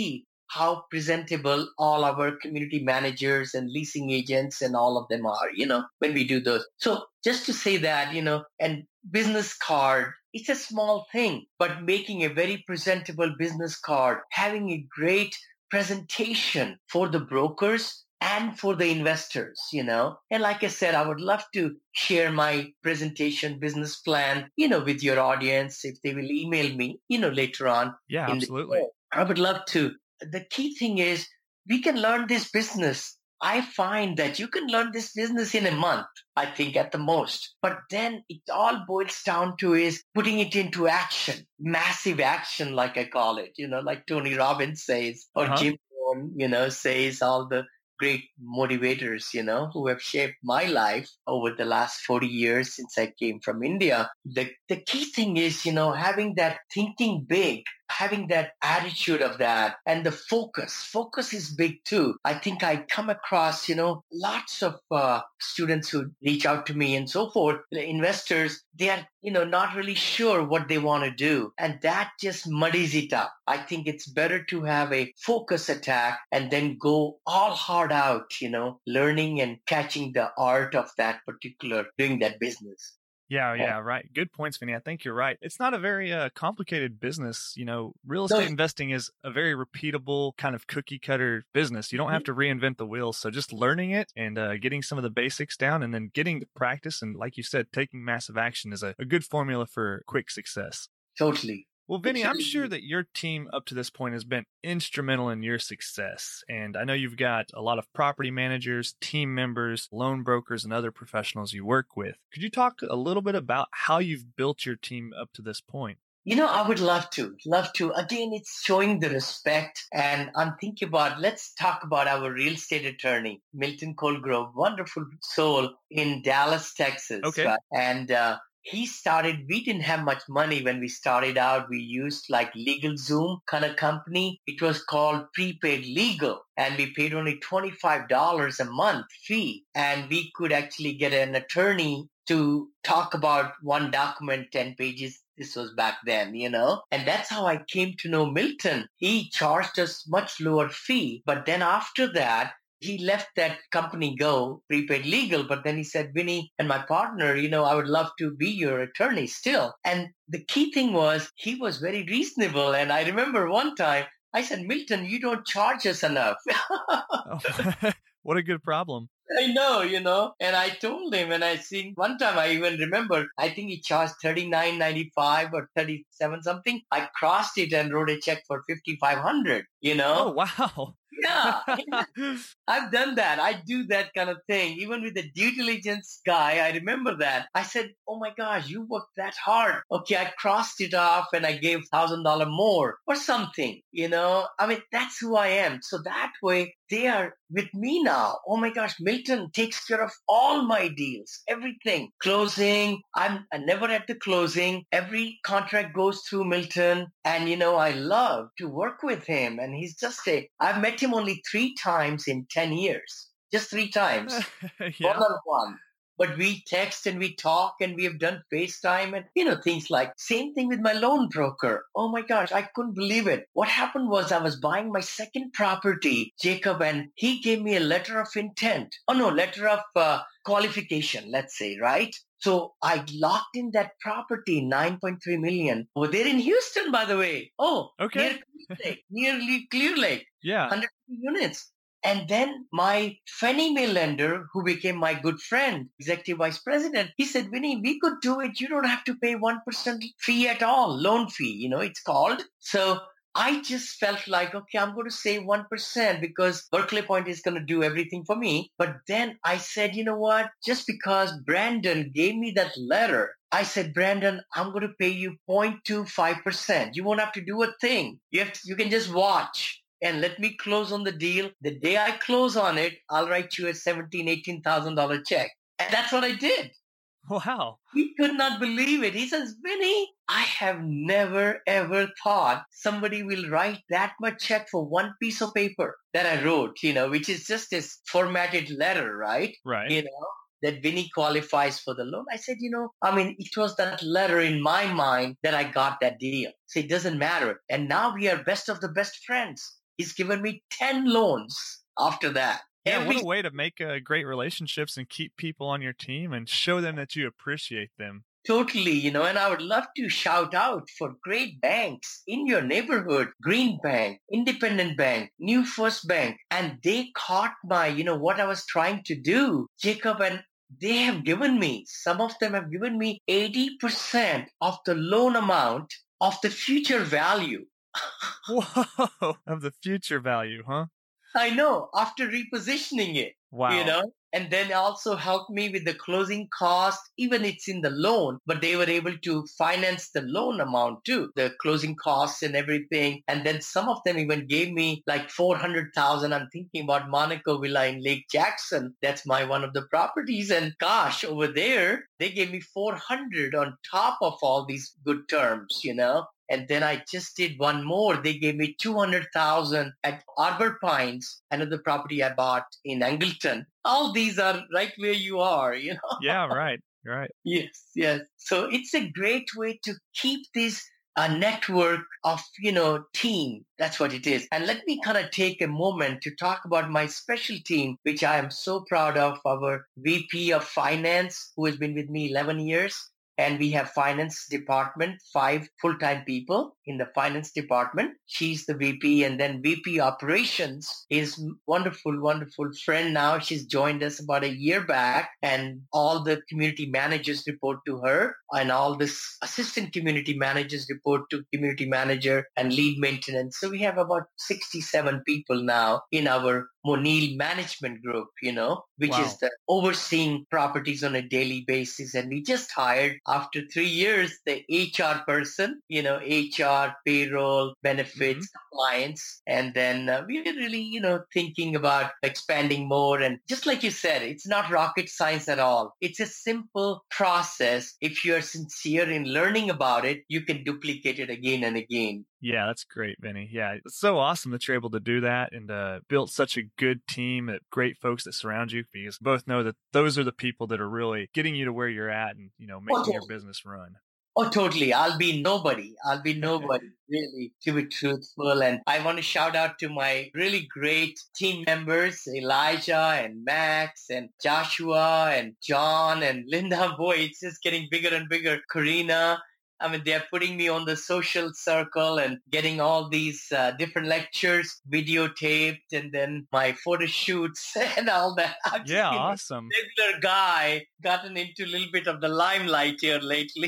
how presentable all our community managers and leasing agents and all of them are, you know, when we do those. So just to say that, you know, and business card, it's a small thing, but making a very presentable business card, having a great presentation for the brokers and for the investors, you know. And like I said, I would love to share my presentation business plan, you know, with your audience if they will email me, you know, later on. Yeah, in absolutely. The, I would love to. The key thing is we can learn this business. I find that you can learn this business in a month, I think at the most. But then it all boils down to is putting it into action, massive action, like I call it, you know, like Tony Robbins says, or Uh-huh. Jim Rohn, you know, says, all the great motivators, you know, who have shaped my life over the last forty years since I came from India. The, the key thing is, you know, having that thinking big, having that attitude of that, and the focus. Focus is big too. I think I come across, you know, lots of uh, students who reach out to me and so forth, the investors, they are, you know, not really sure what they want to do. And that just muddies it up. I think it's better to have a focus attack and then go all hard out, you know, learning and catching the art of that particular, doing that business. Yeah, yeah, right. Good points, Vinny. I think you're right. It's not a very uh, complicated business. You know, real estate No. investing is a very repeatable kind of cookie cutter business. You don't have to reinvent the wheel. So just learning it and uh, getting some of the basics down and then getting to practice and, like you said, taking massive action is a, a good formula for quick success. Totally. Well, Vinny, I'm sure that your team up to this point has been instrumental in your success. And I know you've got a lot of property managers, team members, loan brokers, and other professionals you work with. Could you talk a little bit about how you've built your team up to this point? You know, I would love to, love to. Again, it's showing the respect. And I'm thinking about, let's talk about our real estate attorney, Milton Colgrove, wonderful soul in Dallas, Texas. Okay. Right? And, uh, He started, we didn't have much money when we started out. We used like LegalZoom kind of company. It was called Prepaid Legal. And we paid only twenty-five dollars a month fee. And we could actually get an attorney to talk about one document, ten pages. This was back then, you know. And that's how I came to know Milton. He charged us much lower fee. But then after that, he left that company go, Prepaid Legal, but then he said, Vinny and my partner, you know, I would love to be your attorney still. And the key thing was he was very reasonable. And I remember one time I said, Milton, you don't charge us enough. Oh, what a good problem. I know, you know, and I told him, and I see one time I even remember, I think he charged thirty-nine ninety-five or thirty-seven something. I crossed it and wrote a check for fifty-five hundred, you know. Oh, wow. Yeah, I've done that. I do that kind of thing. Even with the due diligence guy, I remember that. I said, oh my gosh, you worked that hard. Okay, I crossed it off and I gave one thousand dollars more or something, you know. I mean, that's who I am. So that way they are with me now. Oh my gosh, Milton takes care of all my deals, everything. Closing, I'm never at the closing. Every contract goes through Milton. And, you know, I love to work with him. And he's just a, I've met him only three times in ten years. Just three times. Yeah. One-on-one. But we text and we talk and we have done FaceTime and, you know, things like, same thing with my loan broker. Oh my gosh, I couldn't believe it. What happened was I was buying my second property, Jacob, and he gave me a letter of intent. Oh no, letter of uh, qualification, let's say, right? So I locked in that property, nine point three million. Oh, they're in Houston, by the way. Oh, Okay. near Clear Lake, nearly Clear Lake, Yeah. one hundred units. And then my Fannie Mae lender, who became my good friend, executive vice president, he said, Vinny, we could do it. You don't have to pay one percent fee at all, loan fee, you know, it's called. So I just felt like, okay, I'm going to save one percent because Berkeley Point is going to do everything for me. But then I said, you know what? Just because Brandon gave me that letter, I said, Brandon, I'm going to pay you zero point two five percent. You won't have to do a thing. You have to, you can just watch. And let me close on the deal. The day I close on it, I'll write you a seventeen thousand dollars, eighteen thousand dollars check. And that's what I did. Wow. He could not believe it. He says, Vinny, I have never, ever thought somebody will write that much check for one piece of paper that I wrote, you know, which is just this formatted letter, right? Right. You know, that Vinny qualifies for the loan. I said, you know, I mean, it was that letter in my mind that I got that deal. So it doesn't matter. And now we are best of the best friends. he's given me ten loans after that. Yeah, Every what a way to make uh, great relationships and keep people on your team and show them that you appreciate them. Totally, you know, and I would love to shout out for great banks in your neighborhood, Green Bank, Independent Bank, New First Bank, and they caught my, you know, what I was trying to do, Jacob, and they have given me, some of them have given me eighty percent of the loan amount of the future value. Whoa, of the future value, huh? I know, after repositioning it. Wow. You know, and then also helped me with the closing cost, even it's in the loan, but they were able to finance the loan amount too, the closing costs and everything. And then some of them even gave me like four hundred thousand. I'm thinking about Monaco Villa in Lake Jackson. That's my one of the properties. And gosh, over there, they gave me four hundred on top of all these good terms, you know. And then I just did one more. They gave me two hundred thousand at Arbor Pines, another property I bought in Angleton. All these are right where you are, you know? Yeah, right. Right. Yes, yes. So it's a great way to keep this a network of, you know, team. That's what it is. And let me kind of take a moment to talk about my special team, which I am so proud of, our V P of Finance, who has been with me eleven years. And we have finance department, five full-time people in the finance department. She's the V P. And then V P operations is wonderful, wonderful friend now. She's joined us about a year back, and all the community managers report to her, and all the assistant community managers report to community manager and lead maintenance. So we have about sixty-seven people now in our Monil management group, you know, which Wow. is the overseeing properties on a daily basis. And we just hired, after three years, the H R person, you know, H R, payroll, benefits, compliance. And then uh, we're really, you know, thinking about expanding more. And just like you said, it's not rocket science at all. It's a simple process. If you're sincere in learning about it, you can duplicate it again and again. Yeah, that's great, Vinny. Yeah, it's so awesome that you're able to do that and uh, built such a good team of great folks that surround you, because we both know that those are the people that are really getting you to where you're at and, you know, making Okay. your business run. Oh, totally. I'll be nobody. I'll be nobody, really, to be truthful. And I want to shout out to my really great team members, Elijah and Max and Joshua and John and Linda. Boy, it's just getting bigger and bigger. Karina. I mean, they're putting me on the social circle and getting all these uh, different lectures videotaped, and then my photo shoots and all that. I'm just, Yeah, you know, awesome. regular guy, gotten into a little bit of the limelight here lately.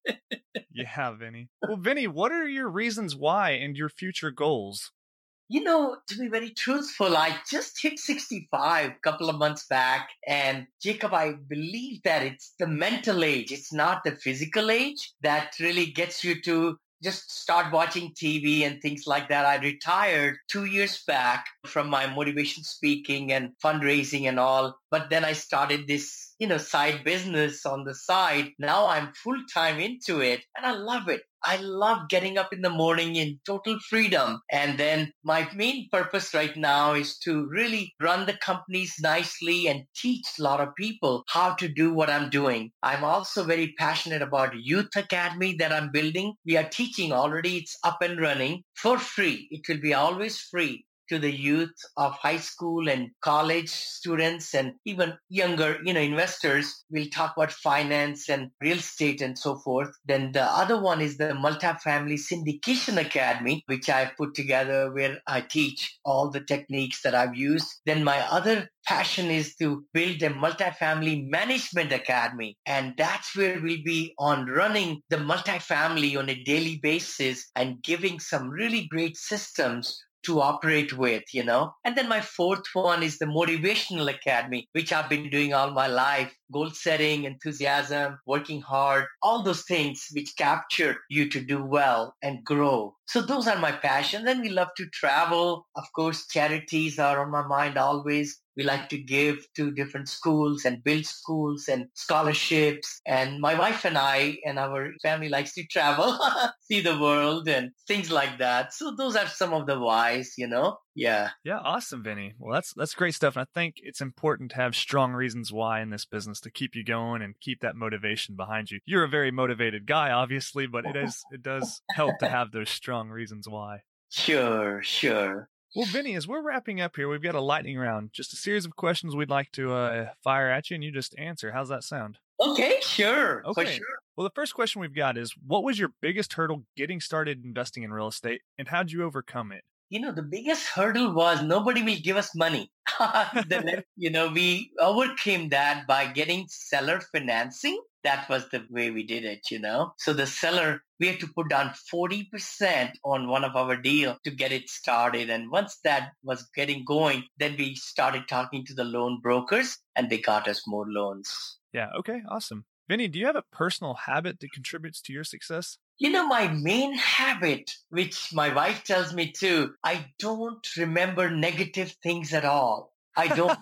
Yeah, Vinny. Well, Vinny, what are your reasons why and your future goals? You know, to be very truthful, I just hit sixty-five a couple of months back. And Jacob, I believe that it's the mental age. It's not the physical age that really gets you to just start watching T V and things like that. I retired two years back from my motivation speaking and fundraising and all. But then I started this, you know, side business on the side. Now I'm full time into it and I love it. I love getting up in the morning in total freedom. And then my main purpose right now is to really run the companies nicely and teach a lot of people how to do what I'm doing. I'm also very passionate about Youth Academy that I'm building. We are teaching already. It's up and running for free. It will be always free to the youth of high school and college students and even younger, you know, investors. We'll talk about finance and real estate and so forth. Then the other one is the Multifamily Syndication Academy, which I've put together where I teach all the techniques that I've used. Then my other passion is to build a multifamily management academy. And that's where we'll be on running the multifamily on a daily basis and giving some really great systems to operate with, you know. And then my fourth one is the Motivational Academy, which I've been doing all my life. Goal setting, enthusiasm, working hard, all those things which capture you to do well and grow. So those are my passion. Then we love to travel. Of course, charities are on my mind always. We like to give to different schools and build schools and scholarships. And my wife and I and our family likes to travel, see the world and things like that. So those are some of the whys, you know? Yeah. Yeah, awesome, Vinny. Well, that's that's great stuff. And I think it's important to have strong reasons why in this business to keep you going and keep that motivation behind you. You're a very motivated guy, obviously, but it is it does help to have those strong reasons why. Sure, sure. Well, Vinny, as we're wrapping up here, we've got a lightning round, just a series of questions we'd like to uh, fire at you, and you just answer. How's that sound? Okay, sure. Okay. For sure. Well, the first question we've got is, what was your biggest hurdle getting started investing in real estate, and how'd you overcome it? You know, the biggest hurdle was nobody will give us money. Then, you know, we overcame that by getting seller financing. That was the way we did it, you know. So the seller, we had to put down forty percent on one of our deal to get it started. And once that was getting going, then we started talking to the loan brokers and they got us more loans. Yeah. Okay. Awesome. Vinny, do you have a personal habit that contributes to your success? You know, my main habit, which my wife tells me too, I don't remember negative things at all. I don't.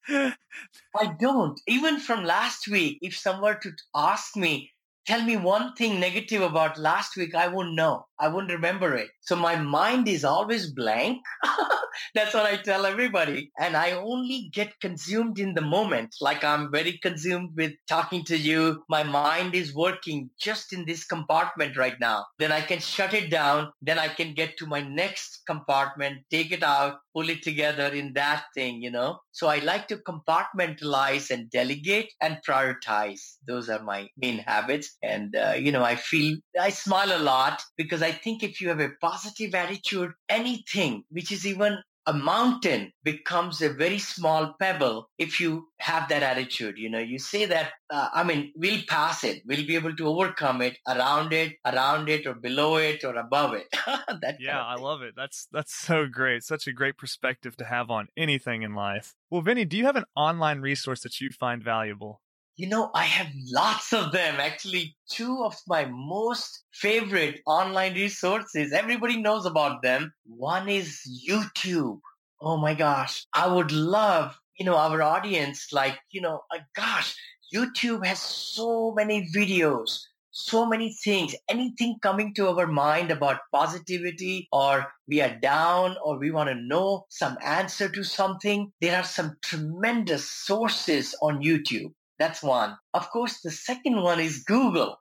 I don't. Even from last week, if someone were to ask me, tell me one thing negative about last week, I wouldn't know. I wouldn't remember it. So my mind is always blank. That's what I tell everybody. And I only get consumed in the moment. Like I'm very consumed with talking to you. My mind is working just in this compartment right now. Then I can shut it down. Then I can get to my next compartment, take it out, pull it together in that thing, you know. So I like to compartmentalize and delegate and prioritize. Those are my main habits. And, uh, you know, I feel I smile a lot because I think if you have a positive attitude, anything which is even a mountain becomes a very small pebble if you have that attitude. You know, you say that, uh, I mean, we'll pass it. We'll be able to overcome it, around it, around it, or below it, or above it. that yeah, I love it. That's that's so great. Such a great perspective to have on anything in life. Well, Vinny, do you have an online resource that you find valuable? You know, I have lots of them. Actually, two of my most favorite online resources, everybody knows about them. One is YouTube. Oh my gosh. I would love, you know, our audience, like, you know, uh, gosh, YouTube has so many videos, so many things, anything coming to our mind about positivity, or we are down, or we want to know some answer to something. There are some tremendous sources on YouTube. That's one. Of course, the second one is Google.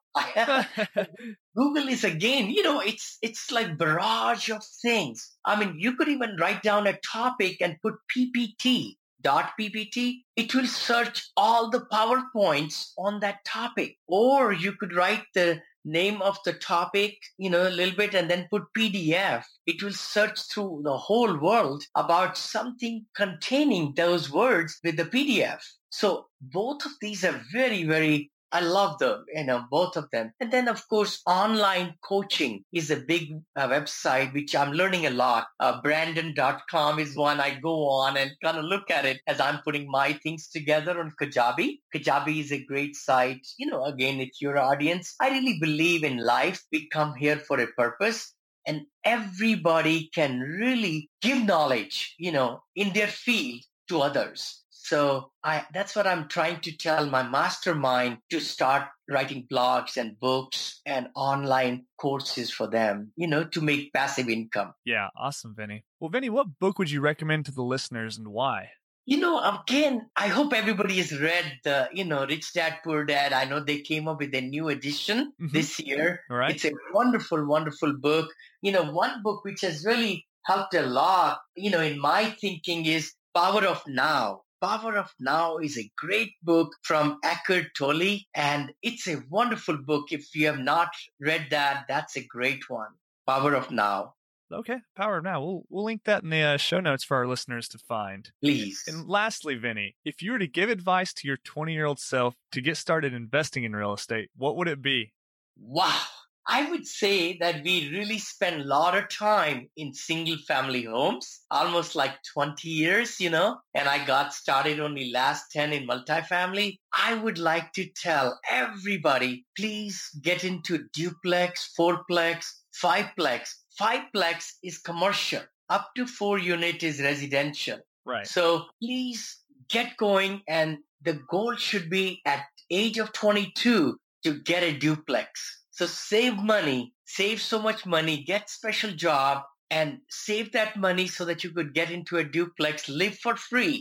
Google is, again, you know, it's it's like barrage of things. I mean, you could even write down a topic and put P P T, dot P P T. It will search all the PowerPoints on that topic. Or you could write the name of the topic, you know, a little bit, and then put P D F. It will search through the whole world about something containing those words with the P D F. So both of these are very, very, I love them, you know, both of them. And then, of course, online coaching is a big uh, website, which I'm learning a lot. Uh, Brandon dot com is one I go on and kind of look at it as I'm putting my things together on Kajabi. Kajabi is a great site. You know, again, it's your audience. I really believe in life. We come here for a purpose. And everybody can really give knowledge, you know, in their field to others. So I, that's what I'm trying to tell my mastermind, to start writing blogs and books and online courses for them, you know, to make passive income. Yeah, awesome, Vinny. Well, Vinny, what book would you recommend to the listeners and why? You know, again, I hope everybody has read the, you know, Rich Dad, Poor Dad. I know they came up with a new edition mm-hmm. this year. All right. It's a wonderful, wonderful book. You know, one book which has really helped a lot, you know, in my thinking is Power of Now. Power of Now is a great book from Eckhart Tolle, and it's a wonderful book. If you have not read that, that's a great one. Power of Now. Okay, Power of Now. We'll we'll link that in the uh, show notes for our listeners to find. Please. And lastly, Vinny, if you were to give advice to your twenty-year-old self to get started investing in real estate, what would it be? Wow. I would say that we really spend a lot of time in single family homes, almost like twenty years, you know, and I got started only last ten in multifamily. I would like to tell everybody, please get into duplex, fourplex, fiveplex. Fiveplex is commercial. Up to four unit is residential. Right. So please get going, and the goal should be at age of twenty-two to get a duplex. So save money, save so much money, get special job, and save that money so that you could get into a duplex, live for free.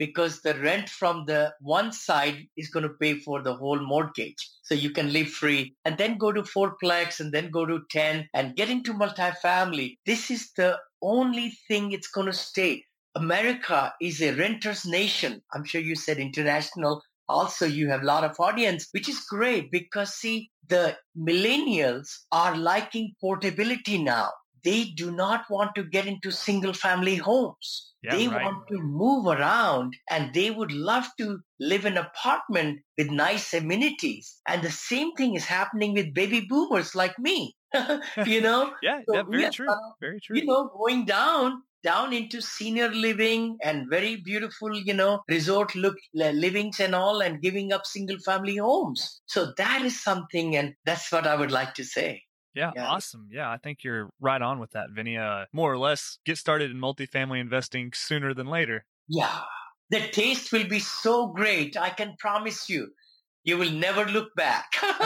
because the rent from the one side is going to pay for the whole mortgage. So you can live free and then go to fourplex and then go to ten and get into multifamily. This is the only thing it's going to stay. America is a renter's nation. I'm sure you said international. Also, you have a lot of audience, which is great because, see, the millennials are liking portability now. They do not want to get into single family homes. Yeah, they right. want to move around and they would love to live in an apartment with nice amenities. And the same thing is happening with baby boomers like me, you know? yeah, so yeah, very are, true. Very true. You know, going down, down into senior living and very beautiful, you know, resort look livings and all, and giving up single family homes. So that is something, and that's what I would like to say. Yeah, yeah, awesome. Yeah, I think you're right on with that, Vinny. Uh, more or less, get started in multifamily investing sooner than later. Yeah, the taste will be so great. I can promise you. You will never look back.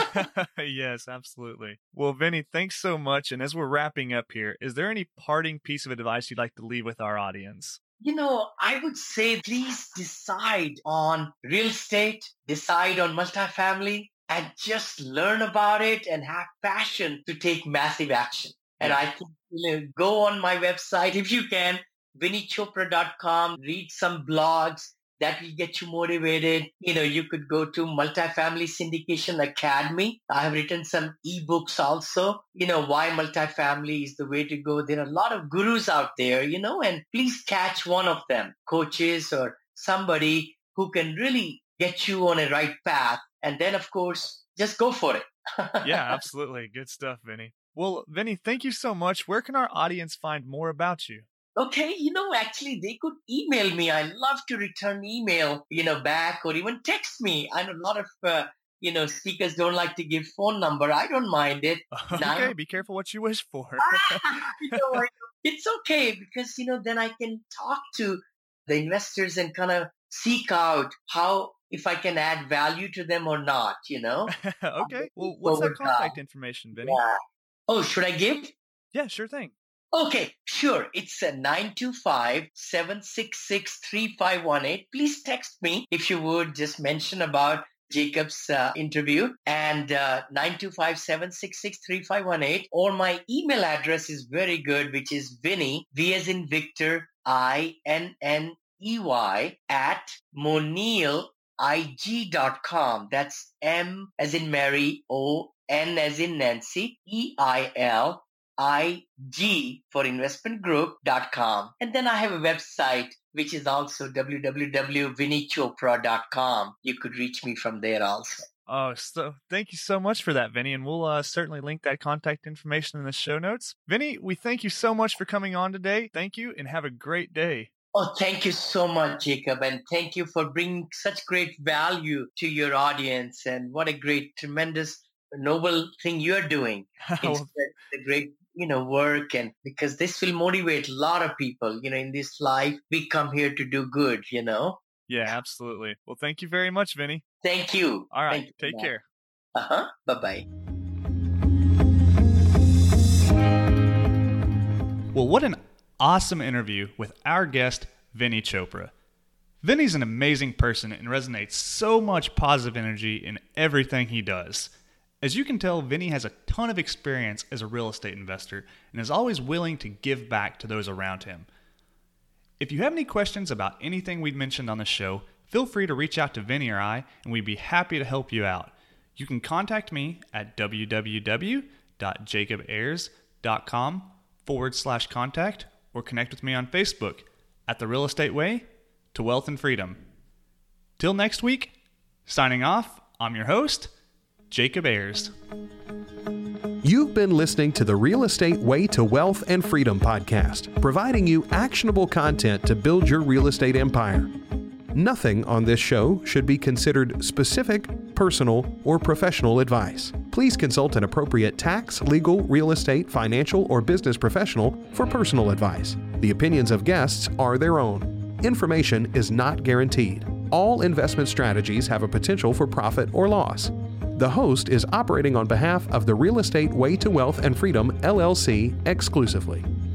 Yes, absolutely. Well, Vinny, thanks so much. And as we're wrapping up here, is there any parting piece of advice you'd like to leave with our audience? You know, I would say please decide on real estate, decide on multifamily, and just learn about it and have passion to take massive action. And I think, you know, go on my website if you can, vinny chopra dot com, read some blogs. That will get you motivated. You know, you could go to Multifamily Syndication Academy. I have written some ebooks also, you know, why multifamily is the way to go. There are a lot of gurus out there, you know, and please catch one of them, coaches or somebody who can really get you on a right path. And then, of course, just go for it. Yeah, absolutely. Good stuff, Vinny. Well, Vinny, thank you so much. Where can our audience find more about you? Okay, you know, actually, they could email me. I love to return email, you know, back or even text me. I know a lot of, uh, you know, speakers don't like to give phone number. I don't mind it. Okay, now, be careful what you wish for. you know, it's okay because, you know, then I can talk to the investors and kind of seek out how, if I can add value to them or not, you know. Okay, well, what's that contact information, Vinny? Yeah. Oh, should I give? Yeah, sure thing. Okay, sure. It's a nine two five, seven six six, three five one eight. Please text me if you would. Just mention about Jacob's uh, interview and uh, nine two five, seven six six, three five one eight. Or my email address is very good, which is Vinny, V as in Victor, I N N E Y at Monil I G dot com. That's M as in Mary, O, N as in Nancy, E I L I G for investment group dot com. And then I have a website, which is also w w w dot vinny chopra dot com. You could reach me from there also. Oh, so thank you so much for that, Vinny. And we'll uh, certainly link that contact information in the show notes. Vinny, we thank you so much for coming on today. Thank you and have a great day. Oh, thank you so much, Jacob. And thank you for bringing such great value to your audience. And what a great, tremendous, noble thing you're doing. It's a great, you know, work, and because this will motivate a lot of people, you know, in this life, we come here to do good, you know? Yeah, absolutely. Well, thank you very much, Vinny. Thank you. All right. You take care. Uh-huh. Bye-bye. Well, what an awesome interview with our guest, Vinny Chopra. Vinny's an amazing person and resonates so much positive energy in everything he does. As you can tell, Vinny has a ton of experience as a real estate investor and is always willing to give back to those around him. If you have any questions about anything we've mentioned on the show, feel free to reach out to Vinny or I, and we'd be happy to help you out. You can contact me at w w w dot jacob ayers dot com forward slash contact or connect with me on Facebook at The Real Estate Way to Wealth and Freedom. Till next week, signing off, I'm your host, Jacob Ayers. You've been listening to the Real Estate Way to Wealth and Freedom podcast, providing you actionable content to build your real estate empire. Nothing on this show should be considered specific, personal, or professional advice. Please consult an appropriate tax, legal, real estate, financial, or business professional for personal advice. The opinions of guests are their own. Information is not guaranteed. All investment strategies have a potential for profit or loss. The host is operating on behalf of the Real Estate Way to Wealth and Freedom, L L C, exclusively.